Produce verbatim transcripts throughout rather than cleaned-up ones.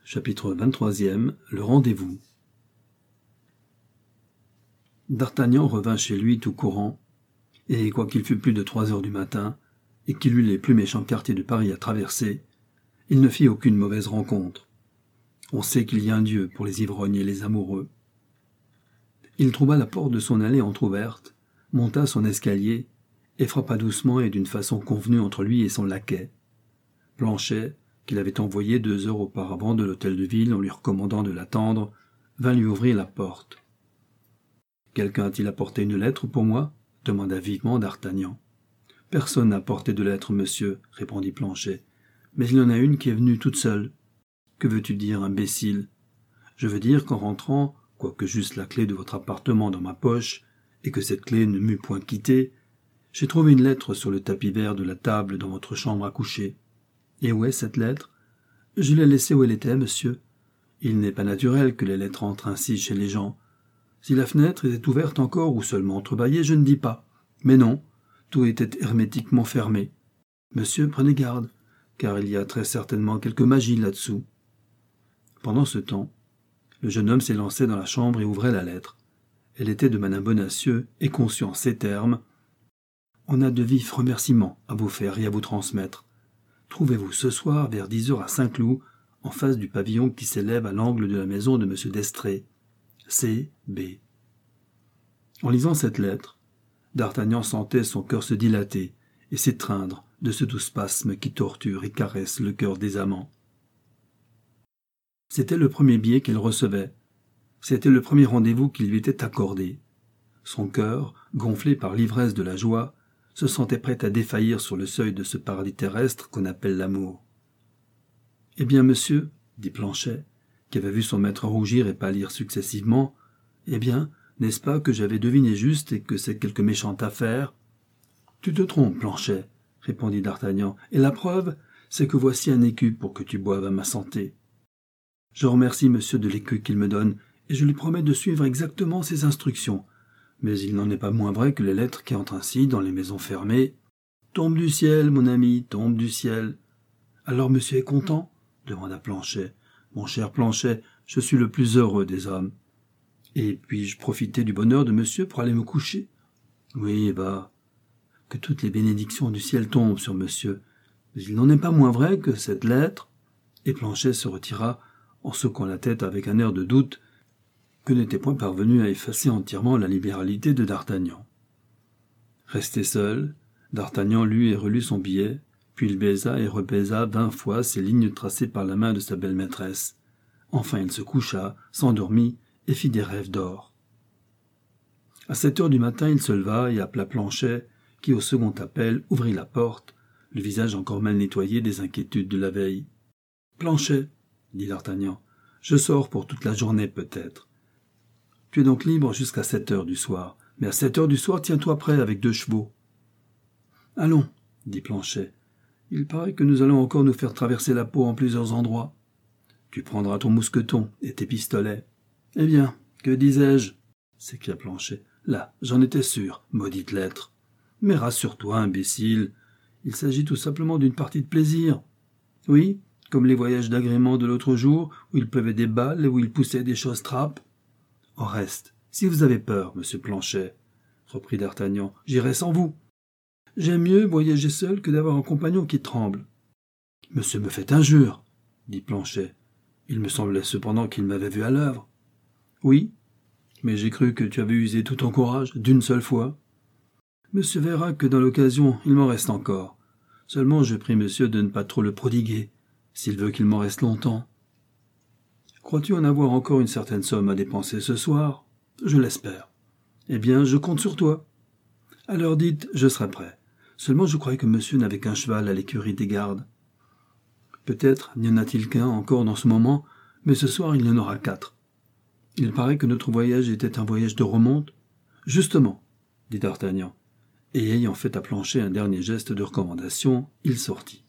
Chapitre vingt-trois. Le rendez-vous. D'Artagnan revint chez lui tout courant, et quoiqu'il fût plus de trois heures du matin, et qu'il eût les plus méchants quartiers de Paris à traverser, il ne fit aucune mauvaise rencontre. On sait qu'il y a un Dieu pour les ivrognes et les amoureux. Il trouva la porte de son allée entr'ouverte, monta son escalier, et frappa doucement et d'une façon convenue entre lui et son laquais. Planchet, qu'il avait envoyé deux heures auparavant de l'hôtel de ville en lui recommandant de l'attendre, vint lui ouvrir la porte. « Quelqu'un a-t-il apporté une lettre pour moi ?» demanda vivement d'Artagnan. « Personne n'a apporté de lettre, monsieur, » répondit Planchet. « Mais il y en a une qui est venue toute seule. »« Que veux-tu dire, imbécile ?»« Je veux dire qu'en rentrant, quoique j'eusse la clé de votre appartement dans ma poche, et que cette clé ne m'eût point quitté, j'ai trouvé une lettre sur le tapis vert de la table dans votre chambre à coucher. Et où est cette lettre ? Je l'ai laissée où elle était, monsieur. Il n'est pas naturel que les lettres entrent ainsi chez les gens. Si la fenêtre était ouverte encore ou seulement entrebâillée, je ne dis pas. Mais non, tout était hermétiquement fermé. Monsieur, prenez garde, car il y a très certainement quelque magie là-dessous. » Pendant ce temps, le jeune homme s'élançait dans la chambre et ouvrait la lettre. Elle était de madame Bonacieux et conçue en ces termes. « On a de vifs remerciements à vous faire et à vous transmettre. Trouvez-vous ce soir vers dix heures à Saint-Cloud, en face du pavillon qui s'élève à l'angle de la maison de monsieur d'Estrées. C. B. » En lisant cette lettre, d'Artagnan sentait son cœur se dilater et s'étreindre de ce doux spasme qui torture et caresse le cœur des amants. C'était le premier billet qu'il recevait. C'était le premier rendez-vous qui lui était accordé. Son cœur, gonflé par l'ivresse de la joie, se sentait prêt à défaillir sur le seuil de ce paradis terrestre qu'on appelle l'amour. « Eh bien, monsieur, » dit Planchet, qui avait vu son maître rougir et pâlir successivement, « eh bien, n'est-ce pas que j'avais deviné juste et que c'est quelque méchante affaire ?»« Tu te trompes, Planchet, » répondit d'Artagnan, « et la preuve, c'est que voici un écu pour que tu boives à ma santé. Je remercie monsieur de l'écu qu'il me donne, et je lui promets de suivre exactement ses instructions. Mais il n'en est pas moins vrai que les lettres qui entrent ainsi dans les maisons fermées tombent du ciel, mon ami, tombent du ciel. »« Alors monsieur est content ?» demanda Planchet. « Mon cher Planchet, je suis le plus heureux des hommes. Et puis-je profiter du bonheur de monsieur pour aller me coucher ? Oui, bah, que toutes les bénédictions du ciel tombent sur monsieur. Mais il n'en est pas moins vrai que cette lettre... » Et Planchet se retira en secouant la tête avec un air de doute que n'était point parvenu à effacer entièrement la libéralité de d'Artagnan. Resté seul, d'Artagnan lut et relut son billet, puis il baisa et rebaisa vingt fois ces lignes tracées par la main de sa belle maîtresse. Enfin il se coucha, s'endormit et fit des rêves d'or. À sept heures du matin, il se leva et appela Planchet, qui au second appel ouvrit la porte, le visage encore mal nettoyé des inquiétudes de la veille. « Planchet, » dit d'Artagnan, « je sors pour toute la journée peut-être. Tu es donc libre jusqu'à sept heures du soir, mais à sept heures du soir, tiens-toi prêt avec deux chevaux. »« Allons, » dit Planchet, « il paraît que nous allons encore nous faire traverser la peau en plusieurs endroits. Tu prendras ton mousqueton et tes pistolets. »« Eh bien, que disais-je » s'écria Planchet. « Là, j'en étais sûr, maudite lettre. Mais rassure-toi, imbécile, il s'agit tout simplement d'une partie de plaisir. Oui, comme les voyages d'agrément de l'autre jour, où il pleuvait des balles et où il poussait des choses trappes. Au reste, si vous avez peur, monsieur Planchet, reprit d'Artagnan, j'irai sans vous. J'aime mieux voyager seul que d'avoir un compagnon qui tremble. »« Monsieur me fait injure, » dit Planchet. Il me semblait cependant qu'il m'avait vu à l'œuvre. « Oui, mais j'ai cru que tu avais usé tout ton courage d'une seule fois. Monsieur verra que dans l'occasion, il m'en reste encore. Seulement je prie monsieur de ne pas trop le prodiguer, s'il veut qu'il m'en reste longtemps. Crois-tu en avoir encore une certaine somme à dépenser ce soir ? Je l'espère. Eh bien, je compte sur toi. À l'heure dite, je serai prêt. Seulement je croyais que monsieur n'avait qu'un cheval à l'écurie des gardes. Peut-être n'y en a-t-il qu'un encore dans ce moment, mais ce soir il y en aura quatre. Il paraît que notre voyage était un voyage de remonte. Justement, dit d'Artagnan, et ayant fait à Planchet un dernier geste de recommandation, il sortit.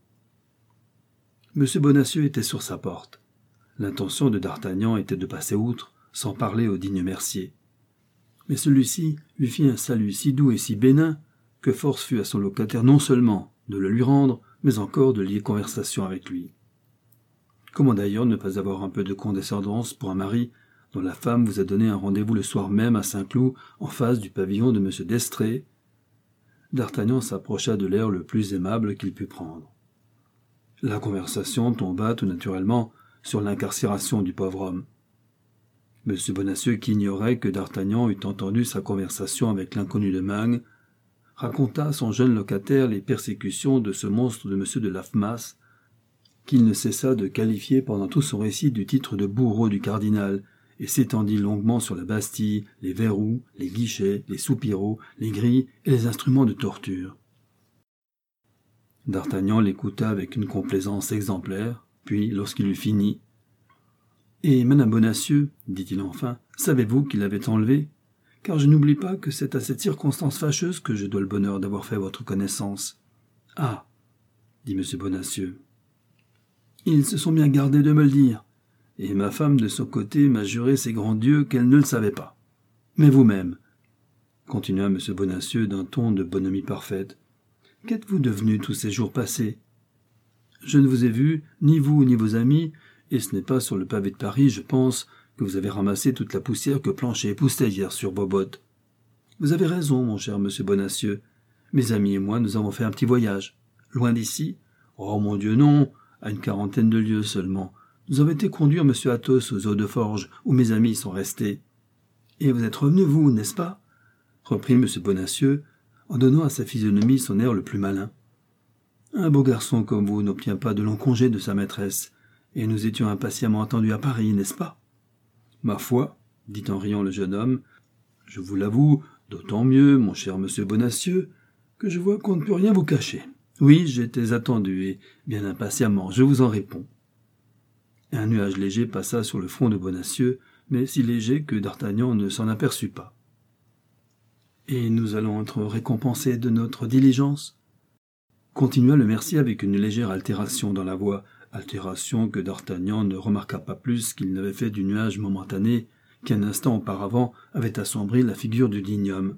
Monsieur Bonacieux était sur sa porte. L'intention de d'Artagnan était de passer outre, sans parler au digne mercier. Mais celui-ci lui fit un salut si doux et si bénin que force fut à son locataire non seulement de le lui rendre, mais encore de lier conversation avec lui. Comment d'ailleurs ne pas avoir un peu de condescendance pour un mari dont la femme vous a donné un rendez-vous le soir même à Saint-Cloud, en face du pavillon de M. d'Estrées? D'Artagnan s'approcha de l'air le plus aimable qu'il put prendre. La conversation tomba tout naturellement sur l'incarcération du pauvre homme. M. Bonacieux, qui ignorait que d'Artagnan eût entendu sa conversation avec l'inconnu de Meung, raconta à son jeune locataire les persécutions de ce monstre de M. de Laffemas, qu'il ne cessa de qualifier pendant tout son récit du titre de bourreau du cardinal, et s'étendit longuement sur la Bastille, les verrous, les guichets, les soupiraux, les grilles et les instruments de torture. D'Artagnan l'écouta avec une complaisance exemplaire, puis, lorsqu'il eut fini, « Et madame Bonacieux, dit-il enfin, savez-vous qui l'avait enlevé? Car je n'oublie pas que c'est à cette circonstance fâcheuse que je dois le bonheur d'avoir fait votre connaissance. »« Ah !» dit M. Bonacieux. « Ils se sont bien gardés de me le dire, et ma femme de son côté m'a juré ses grands dieux qu'elle ne le savait pas. Mais vous-même, continua M. Bonacieux d'un ton de bonhomie parfaite, qu'êtes-vous devenu tous ces jours passés? Je ne vous ai vu, ni vous ni vos amis, et ce n'est pas sur le pavé de Paris, je pense, que vous avez ramassé toute la poussière que Planchet époussetait hier sur vos bottes. Vous avez raison, mon cher monsieur Bonacieux. Mes amis et moi, nous avons fait un petit voyage. Loin d'ici? Oh, mon Dieu, non, à une quarantaine de lieues seulement. Nous avons été conduire monsieur Athos aux eaux de Forges, où mes amis sont restés. Et vous êtes revenu, vous, n'est-ce pas? Reprit monsieur Bonacieux, en donnant à sa physionomie son air le plus malin. Un beau garçon comme vous n'obtient pas de long congé de sa maîtresse, et nous étions impatiemment attendus à Paris, n'est-ce pas? Ma foi, dit en riant le jeune homme, je vous l'avoue, d'autant mieux, mon cher monsieur Bonacieux, que je vois qu'on ne peut rien vous cacher. Oui, j'étais attendu, et bien impatiemment, je vous en réponds. Un nuage léger passa sur le front de Bonacieux, mais si léger que d'Artagnan ne s'en aperçut pas. « Et nous allons être récompensés de notre diligence ?» continua le mercier avec une légère altération dans la voix, altération que d'Artagnan ne remarqua pas plus qu'il n'avait fait du nuage momentané qui un instant auparavant avait assombri la figure du digne homme.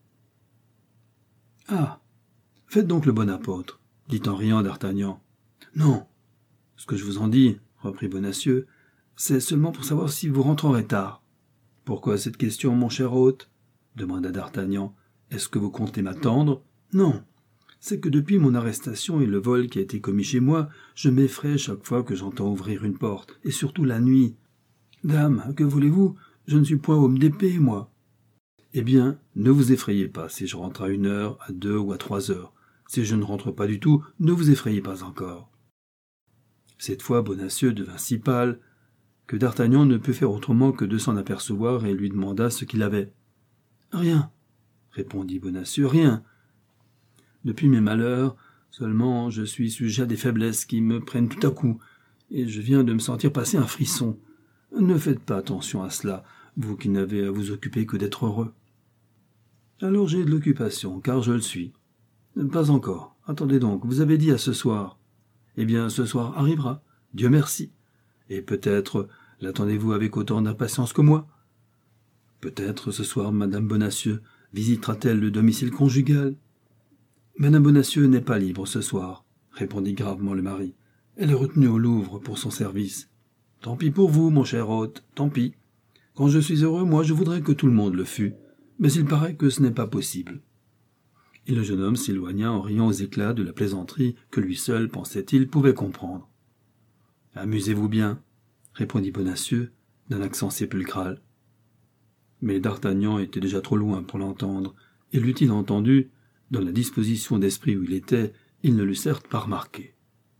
« Ah, faites donc le bon apôtre, dit en riant d'Artagnan. « Non, ce que je vous en dis, reprit Bonacieux, c'est seulement pour savoir si vous rentrerez tard. »« Pourquoi cette question, mon cher hôte ?» demanda d'Artagnan. « Est-ce que vous comptez m'attendre ?»« Non, c'est que depuis mon arrestation et le vol qui a été commis chez moi, je m'effraie chaque fois que j'entends ouvrir une porte, et surtout la nuit. Dame, que voulez-vous? Je ne suis point homme d'épée, moi. »« Eh bien, ne vous effrayez pas si je rentre à une heure, à deux ou à trois heures. Si je ne rentre pas du tout, ne vous effrayez pas encore. » Cette fois, Bonacieux devint si pâle que d'Artagnan ne put faire autrement que de s'en apercevoir et lui demanda ce qu'il avait. « Rien, » répondit Bonacieux, « rien. Depuis mes malheurs, seulement je suis sujet à des faiblesses qui me prennent tout à coup, et je viens de me sentir passer un frisson. Ne faites pas attention à cela, vous qui n'avez à vous occuper que d'être heureux. »« Alors j'ai de l'occupation, car je le suis. »« Pas encore. Attendez donc, vous avez dit à ce soir. »« Eh bien, ce soir arrivera, Dieu merci. Et peut-être l'attendez-vous avec autant d'impatience que moi. Peut-être ce soir madame Bonacieux visitera-t-elle le domicile conjugal. »« Madame Bonacieux n'est pas libre ce soir, » répondit gravement le mari. « Elle est retenue au Louvre pour son service. »« Tant pis pour vous, mon cher hôte, tant pis. Quand je suis heureux, moi, je voudrais que tout le monde le fût, mais il paraît que ce n'est pas possible. » Et le jeune homme s'éloigna en riant aux éclats de la plaisanterie que lui seul, pensait-il, pouvait comprendre. « Amusez-vous bien, » répondit Bonacieux d'un accent sépulcral. Mais d'Artagnan était déjà trop loin pour l'entendre, et l'eût-il entendu, dans la disposition d'esprit où il était, il ne l'eût certes pas remarqué.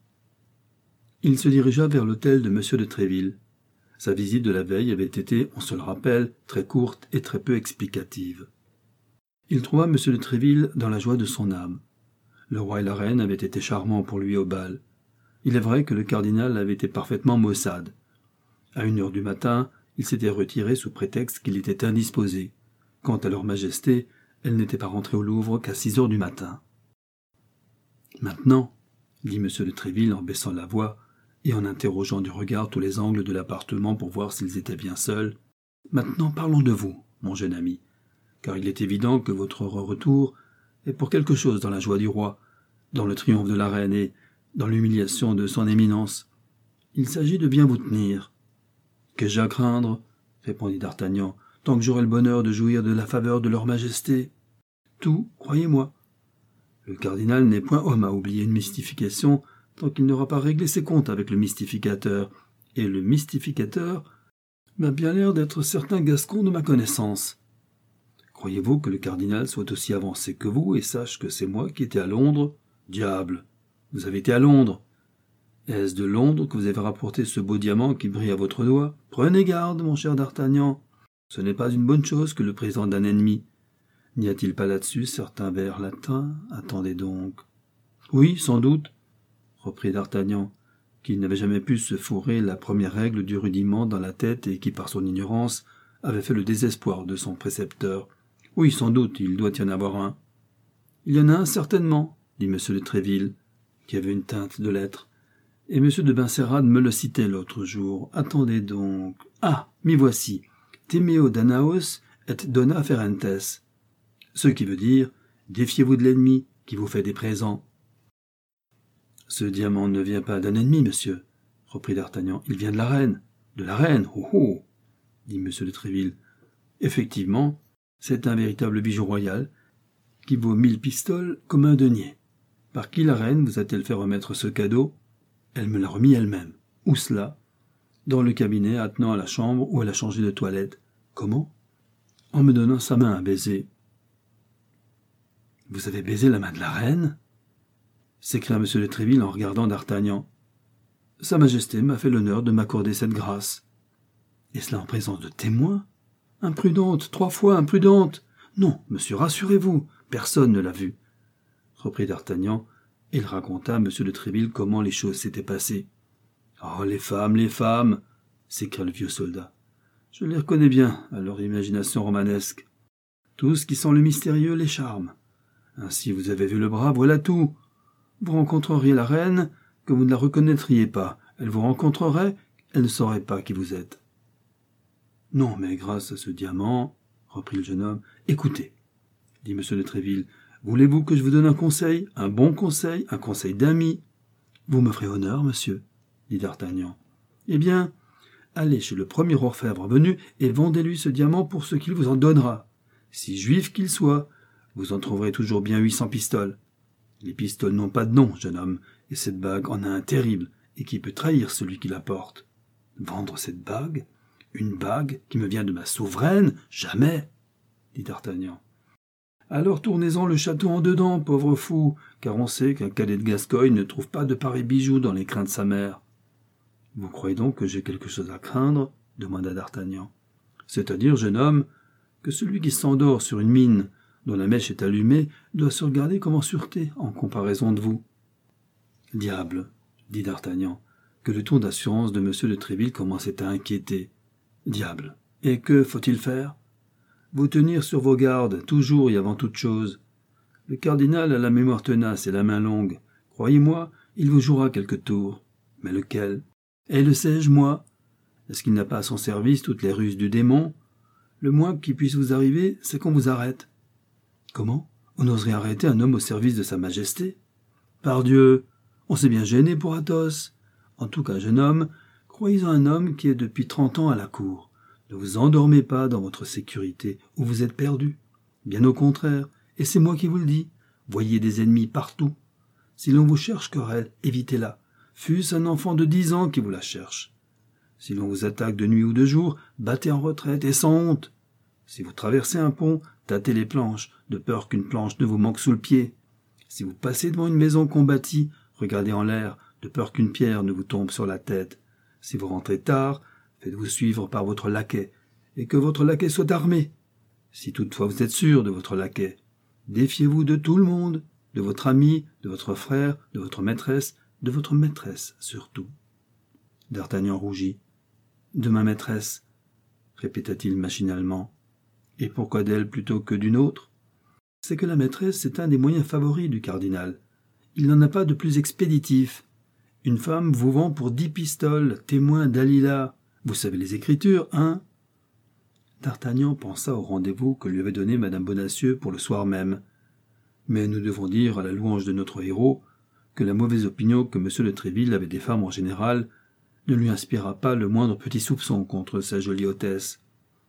Il se dirigea vers l'hôtel de M. de Tréville. Sa visite de la veille avait été, on se le rappelle, très courte et très peu explicative. Il trouva M. de Tréville dans la joie de son âme. Le roi et la reine avaient été charmants pour lui au bal. Il est vrai que le cardinal avait été parfaitement maussade. À une heure du matin, il s'était retiré sous prétexte qu'il était indisposé. Quant à leur majesté, elle n'était pas rentrée au Louvre qu'à six heures du matin. « Maintenant, » dit M. de Tréville en baissant la voix et en interrogeant du regard tous les angles de l'appartement pour voir s'ils étaient bien seuls, « maintenant parlons de vous, mon jeune ami, car il est évident que votre heureux retour est pour quelque chose dans la joie du roi, dans le triomphe de la reine et dans l'humiliation de son éminence. Il s'agit de bien vous tenir. »« Qu'ai-je à craindre ?» répondit d'Artagnan, « tant que j'aurai le bonheur de jouir de la faveur de leur majesté. »« Tout, croyez-moi. Le cardinal n'est point homme à oublier une mystification tant qu'il n'aura pas réglé ses comptes avec le mystificateur, et le mystificateur m'a bien l'air d'être certain Gascon de ma connaissance. Croyez-vous que le cardinal soit aussi avancé que vous et sache que c'est moi qui étais à Londres ? Diable, vous avez été à Londres. Est-ce de Londres que vous avez rapporté ce beau diamant qui brille à votre doigt ? Prenez garde, mon cher d'Artagnan. Ce n'est pas une bonne chose que le présent d'un ennemi. N'y a-t-il pas là-dessus certains vers latins ? Attendez donc. Oui, sans doute, reprit d'Artagnan, qui n'avait jamais pu se fourrer la première règle du rudiment dans la tête et qui, par son ignorance, avait fait le désespoir de son précepteur. Oui, sans doute, il doit y en avoir un. Il y en a un certainement, dit M. de Tréville, qui avait une teinte de lettres. Et M. de Benserade me le citait l'autre jour. Attendez donc. Ah, m'y voici. Timeo Danaos et dona ferentes. Ce qui veut dire, défiez-vous de l'ennemi qui vous fait des présents. Ce diamant ne vient pas d'un ennemi, monsieur, reprit d'Artagnan. Il vient de la reine. De la reine, oh oh, dit M. de Tréville. Effectivement, c'est un véritable bijou royal qui vaut mille pistoles comme un denier. Par qui la reine vous a-t-elle fait remettre ce cadeau ? Elle me l'a remis elle-même. Où cela ? Dans le cabinet attenant à la chambre où elle a changé de toilette. Comment ? En me donnant sa main à baiser. Vous avez baisé la main de la reine ? S'écria M. de Tréville en regardant d'Artagnan. Sa Majesté m'a fait l'honneur de m'accorder cette grâce. Et cela en présence de témoins ? Imprudente, trois fois imprudente. Non, monsieur, rassurez-vous, personne ne l'a vue, reprit d'Artagnan, et il raconta à M. de Tréville comment les choses s'étaient passées. Oh, les femmes, les femmes, s'écria le vieux soldat. Je les reconnais bien à leur imagination romanesque. Tout ce qui sent le mystérieux les charme. Ainsi vous avez vu le bras, voilà tout. Vous rencontreriez la reine, que vous ne la reconnaîtriez pas. Elle vous rencontrerait, elle ne saurait pas qui vous êtes. Non, mais grâce à ce diamant, reprit le jeune homme, écoutez, dit M. de Tréville, voulez-vous que je vous donne un conseil, un bon conseil, un conseil d'ami ? Vous me ferez honneur, monsieur, dit d'Artagnan. Eh bien, allez chez le premier orfèvre venu et vendez-lui ce diamant pour ce qu'il vous en donnera. Si juif qu'il soit, vous en trouverez toujours bien huit cents pistoles. Les pistoles n'ont pas de nom, jeune homme, et cette bague en a un terrible, et qui peut trahir celui qui la porte. Vendre cette bague ? Une bague qui me vient de ma souveraine ? Jamais, dit d'Artagnan. Alors tournez-en le château en dedans, pauvre fou, car on sait qu'un cadet de Gascogne ne trouve pas de pareils bijoux dans les crins de sa mère. Vous croyez donc que j'ai quelque chose à craindre ? Demanda d'Artagnan. C'est-à-dire, jeune homme, que celui qui s'endort sur une mine dont la mèche est allumée doit se regarder comme en sûreté en comparaison de vous. Diable, dit d'Artagnan, que le ton d'assurance de M. de Tréville commençait à inquiéter. Diable, et que faut-il faire ? Vous tenir sur vos gardes, toujours et avant toute chose. Le cardinal a la mémoire tenace et la main longue. Croyez-moi, il vous jouera quelque tour. Mais lequel ? Et le sais-je, moi ? Est-ce qu'il n'a pas à son service toutes les ruses du démon ? Le moins qui puisse vous arriver, c'est qu'on vous arrête. Comment ? On oserait arrêter un homme au service de sa majesté ? Pardieu, on s'est bien gêné pour Athos. En tout cas, jeune homme, croyez en un homme qui est depuis trente ans à la cour. Ne vous endormez pas dans votre sécurité, ou vous êtes perdu. Bien au contraire, et c'est moi qui vous le dis, voyez des ennemis partout. Si l'on vous cherche querelle, évitez-la. Fût-ce un enfant de dix ans qui vous la cherche. Si l'on vous attaque de nuit ou de jour, battez en retraite et sans honte. Si vous traversez un pont, tâtez les planches, de peur qu'une planche ne vous manque sous le pied. Si vous passez devant une maison combattie, regardez en l'air, de peur qu'une pierre ne vous tombe sur la tête. Si vous rentrez tard, faites-vous suivre par votre laquais, et que votre laquais soit armé. Si toutefois vous êtes sûr de votre laquais, défiez-vous de tout le monde, de votre ami, de votre frère, de votre maîtresse, de votre maîtresse surtout. D'Artagnan rougit. De ma maîtresse, répéta-t-il machinalement. Et pourquoi d'elle plutôt que d'une autre ? C'est que la maîtresse est un des moyens favoris du cardinal. Il n'en a pas de plus expéditif. Une femme vous vend pour dix pistoles, témoin Dalila. Vous savez les Écritures, hein ? D'Artagnan pensa au rendez-vous que lui avait donné Madame Bonacieux pour le soir même. Mais nous devons dire, à la louange de notre héros, que la mauvaise opinion que M. de Tréville avait des femmes en général ne lui inspira pas le moindre petit soupçon contre sa jolie hôtesse.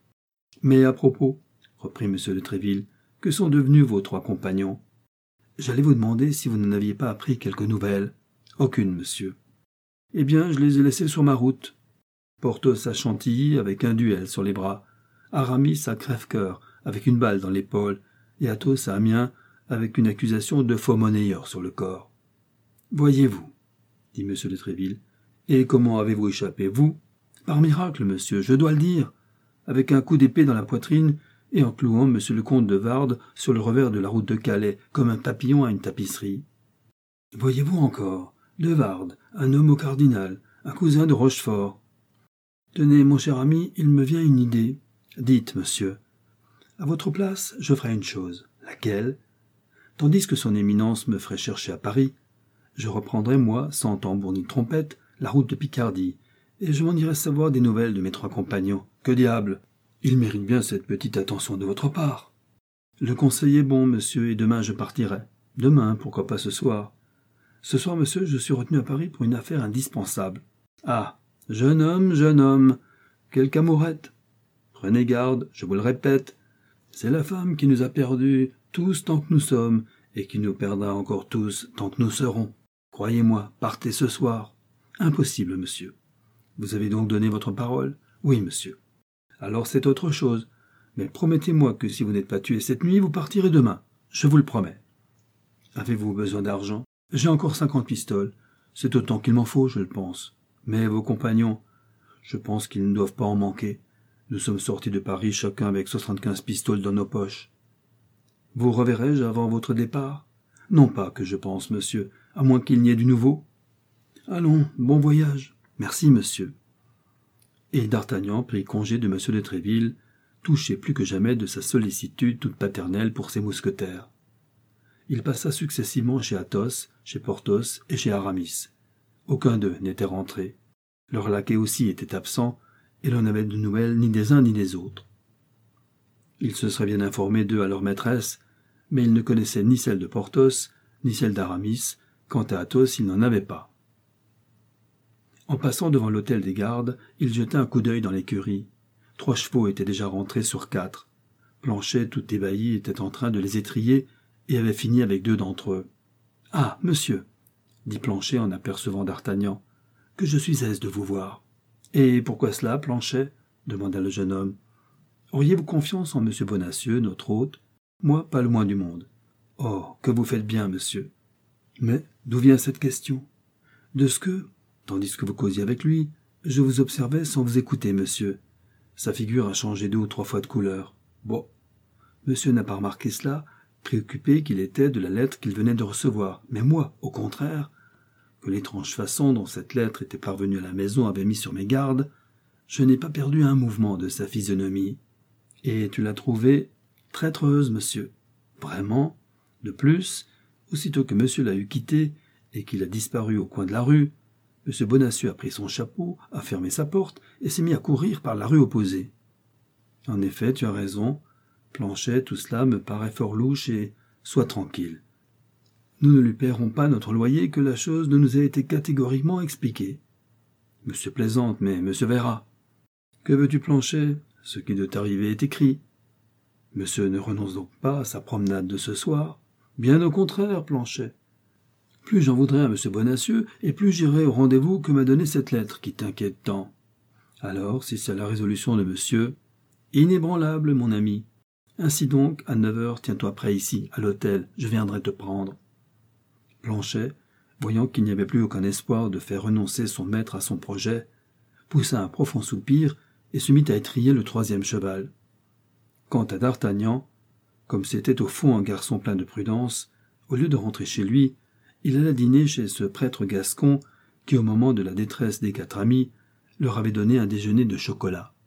« Mais à propos, » reprit M. de Tréville, « que sont devenus vos trois compagnons ? J'allais vous demander si vous n'en aviez pas appris quelques nouvelles. »« Aucune, monsieur. »« Eh bien, je les ai laissés sur ma route. Porthos à Chantilly avec un duel sur les bras, Aramis à Crèvecoeur avec une balle dans l'épaule, et Athos à Amiens avec une accusation de faux monnayeur sur le corps. »« Voyez-vous, » dit M. de Tréville, « et comment avez-vous échappé, vous ? Par miracle, monsieur, je dois le dire, avec un coup d'épée dans la poitrine et en clouant M. le comte de Wardes sur le revers de la route de Calais, comme un papillon à une tapisserie. Voyez-vous encore, de Wardes, un homme au cardinal, un cousin de Rochefort. Tenez, mon cher ami, il me vient une idée. Dites, monsieur. À votre place, je ferai une chose. Laquelle ? Tandis que son éminence me ferait chercher à Paris, je reprendrai, moi, sans tambour ni trompette, la route de Picardie, et je m'en irai savoir des nouvelles de mes trois compagnons. Que diable ! Il mérite bien cette petite attention de votre part. Le conseil est bon, monsieur, et demain je partirai. Demain, pourquoi pas ce soir ? Ce soir, monsieur, je suis retenu à Paris pour une affaire indispensable. Ah, jeune homme, jeune homme, quelle amourette ! Prenez garde, je vous le répète, c'est la femme qui nous a perdus tous tant que nous sommes, et qui nous perdra encore tous tant que nous serons. Croyez-moi, partez ce soir. Impossible, monsieur. Vous avez donc donné votre parole ? Oui, monsieur. Alors c'est autre chose. Mais promettez-moi que si vous n'êtes pas tué cette nuit, vous partirez demain. Je vous le promets. Avez-vous besoin d'argent ? J'ai encore cinquante pistoles. C'est autant qu'il m'en faut, je le pense. Mais vos compagnons, je pense qu'ils ne doivent pas en manquer. Nous sommes sortis de Paris chacun avec soixante-quinze pistoles dans nos poches. Vous reverrai-je avant votre départ ? Non pas que je pense, monsieur, à moins qu'il n'y ait du nouveau. Allons, bon voyage. Merci, monsieur. Et d'Artagnan prit congé de M. de Tréville, touché plus que jamais de sa sollicitude toute paternelle pour ses mousquetaires. Il passa successivement chez Athos, chez Porthos et chez Aramis. Aucun d'eux n'était rentré. Leur laquais aussi était absent, et l'on n'avait de nouvelles ni des uns ni des autres. Il se serait bien informé d'eux à leur maîtresse, mais il ne connaissait ni celle de Porthos, ni celle d'Aramis. Quant à Athos, il n'en avait pas. En passant devant l'hôtel des gardes, il jeta un coup d'œil dans l'écurie. Trois chevaux étaient déjà rentrés sur quatre. Planchet, tout ébahi, était en train de les étriller et avait fini avec deux d'entre eux. « Ah, monsieur !» dit Planchet en apercevant d'Artagnan. « Que je suis aise de vous voir. »« Et pourquoi cela, Planchet ?» demanda le jeune homme. « Auriez-vous confiance en monsieur Bonacieux, notre hôte ? Moi, pas le moins du monde. »« Oh, que vous faites bien, monsieur !»« Mais d'où vient cette question ? » ?»« De ce que, tandis que vous causiez avec lui, je vous observais sans vous écouter, monsieur. Sa figure a changé deux ou trois fois de couleur. Bon, monsieur n'a pas remarqué cela, préoccupé qu'il était de la lettre qu'il venait de recevoir. Mais moi, au contraire, que l'étrange façon dont cette lettre était parvenue à la maison avait mis sur mes gardes, je n'ai pas perdu un mouvement de sa physionomie. Et tu l'as trouvée traîtreuse, monsieur. Vraiment. De plus, aussitôt que monsieur l'a eu quitté et qu'il a disparu au coin de la rue, M. Bonacieux a pris son chapeau, a fermé sa porte et s'est mis à courir par la rue opposée. En effet, tu as raison, Planchet, tout cela me paraît fort louche et sois tranquille. Nous ne lui paierons pas notre loyer que la chose ne nous a été catégoriquement expliquée. Monsieur plaisante, mais monsieur verra. Que veux-tu, Planchet ? Ce qui doit t'arriver est écrit. Monsieur ne renonce donc pas à sa promenade de ce soir ? Bien au contraire, Planchet. Plus j'en voudrais à M. Bonacieux, et plus j'irai au rendez-vous que m'a donné cette lettre qui t'inquiète tant. Alors, si c'est la résolution de monsieur, inébranlable, mon ami. Ainsi donc, à neuf heures, tiens-toi prêt ici, à l'hôtel, je viendrai te prendre. Planchet, voyant qu'il n'y avait plus aucun espoir de faire renoncer son maître à son projet, poussa un profond soupir et se mit à étriller le troisième cheval. Quant à d'Artagnan, comme c'était au fond un garçon plein de prudence, au lieu de rentrer chez lui, il alla dîner chez ce prêtre gascon qui, au moment de la détresse des quatre amis, leur avait donné un déjeuner de chocolat.